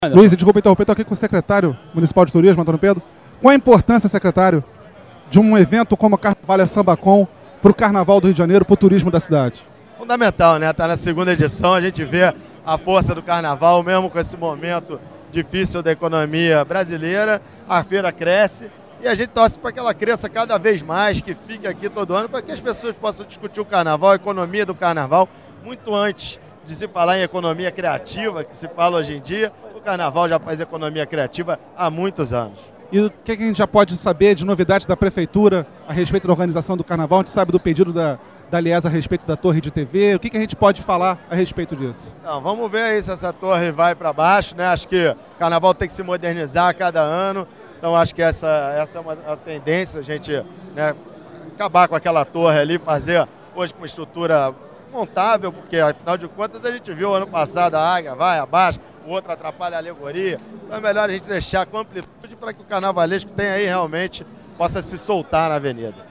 Luiz, desculpa interromper, estou aqui com o secretário municipal de turismo, Antônio Pedro. Qual a importância, secretário, de um evento como o Carnaval Sambacom para o Carnaval do Rio de Janeiro, para o turismo da cidade? Fundamental, né? Tá na segunda edição, a gente vê a força do Carnaval, mesmo com esse momento difícil da economia brasileira, a feira cresce e a gente torce para que ela cresça cada vez mais, que fique aqui todo ano, para que as pessoas possam discutir o Carnaval, a economia do Carnaval, muito antes de se falar em economia criativa, que se fala hoje em dia. O Carnaval já faz economia criativa há muitos anos. E o que a gente já pode saber de novidades da Prefeitura a respeito da organização do Carnaval? A gente sabe do pedido da Liesa a respeito da torre de TV. O que a gente pode falar a respeito disso? Então, vamos ver aí se essa torre vai para baixo, né? Acho que o Carnaval tem que se modernizar a cada ano. Então acho que essa é uma tendência, a gente, né, acabar com aquela torre ali, fazer hoje com uma estrutura montável, porque afinal de contas a gente viu ano passado a águia vai, abaixa, o outro atrapalha a alegoria. Então é melhor a gente deixar com amplitude para que o carnavalesco tenha aí realmente possa se soltar na avenida.